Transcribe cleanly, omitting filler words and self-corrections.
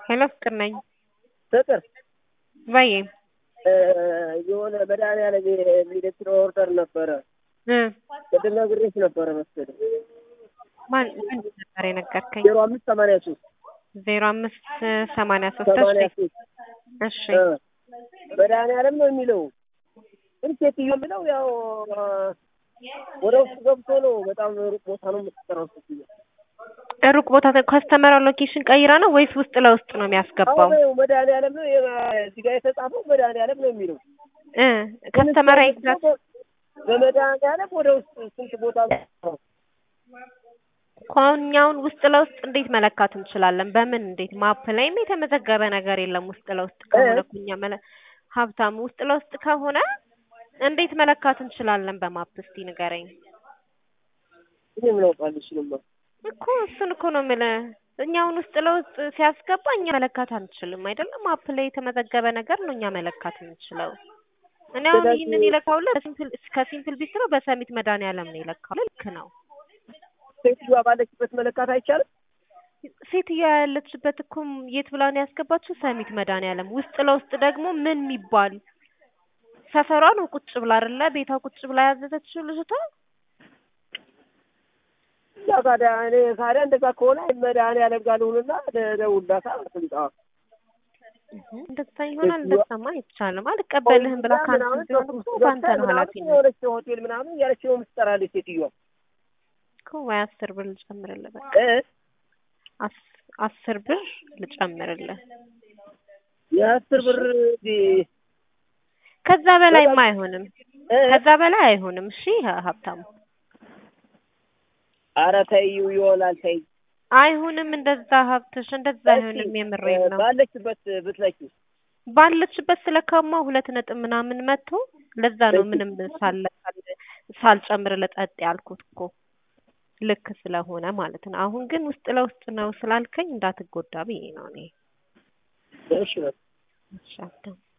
ሄሎ ፍቅር ነኝ። ፍቅር ወይ የሆነ መድኃኒዓለም የሚደክር ኦርደር ነበረ። ቅድም ነግሬሽ ነበረ መሰለኝ። ማን ነበር የነገርከኝ? 0583 0583 እሺ መድኃኒዓለም ነው የሚለው ግን ሴትዮ የሚለው ያው ወደ ውስጥ ገብቶ ነው። በጣም ሩቅ ቦታ ነው የምትጠራው ሴትዮ። ሩቅ ቦታ ከስተመር ሎኬሽን ቀይራ ነው ወይስ ውስጥ ለውስጥ ነው የሚያስገባው? አዎ መድኃኒዓለም ነው እዚህ ጋር የተጻፈው መድኃኒዓለም ነው የሚለው ከስተመር ኤግዛክት በመድኃኒዓለም ወደ ውስጥ ስንት ቦታ ነው? ኮኛውን ውስጥ ለውስጥ እንዴት መለካት እንችላለን? በምን እንዴት ማፕ ላይም የተመዘገበ ነገር የለም። ውስጥ ለውስጥ ከሆነ ኩኛ ሀብታም ውስጥ ለውስጥ ከሆነ እንዴት መለካት እንችላለን? በማፕ እስቲ ንገረኝ። ምን ነው ቃልሽልማ እኮ እሱን እኮ ነው የምልህ። እኛውን ውስጥ ለውስጥ ሲያስገባ እኛ መለካት አንችልም አይደለም። ማፕ ላይ የተመዘገበ ነገር ነው እኛ መለካት የምንችለው። እኔ አሁን ይሄንን ይለካውለ ከሲምፕል ቢስትሮ በሰሚት መድኃኒዓለም ነው ይለካው። ልክ ነው። ሴትዮዋ ባለችበት መለካት አይቻልም። ሴትዮዋ ያለችበት እኮ የት ብላ ነው ያስገባችው? ሰሚት መድኃኒዓለም። ውስጥ ለውስጥ ደግሞ ምን የሚባል ሰፈሯ ነው ቁጭ ብላ አይደለ? ቤቷ ቁጭ ብላ ያዘዘችው ልጅቷ። ታዲያ እንደዛ ከሆነ መድኃኒዓለም ጋር ልሁንና ደውልላታ አትምጣ። እንደዛ ይሆናል። እንደዛማ አይቻልም። አልቀበልህም ብላ ካንተ ካንተ ነው ኃላፊነት። የሆነች ሆቴል ምናምን ያለች ነው የምትጠራልኝ ሴትዮዋ እኮ ወይ 10 ብር ልጨምርልህ በቃ 10 ብር ልጨምርልህ። የ10 ብር ከዛ በላይማ አይሆንም። ከዛ በላይ አይሆንም። እሺ ሀብታሙ ኧረ ተይው ይሆናል። ተይ አይሆንም። እንደዛ ሀብትሽ እንደዛ አይሆንም። የምሬን ነው። ባለችበት ስለካማ 2 ነጥብ ምናምን መጥቶ ለዛ ነው ምንም ሳልጨምርልህ ጠጥ ያልኩት እኮ ልክ ስለሆነ ማለት ነው። አሁን ግን ውስጥ ለውስጥ ነው ስላልከኝ እንዳትጎዳ ብዬ ነው እኔ። እሺ